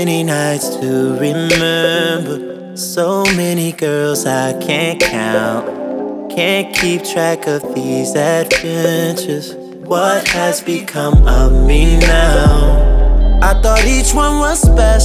many nights to remember, so many girls I can't count. Can't keep track of these adventures. What has become of me now? I thought each one was special.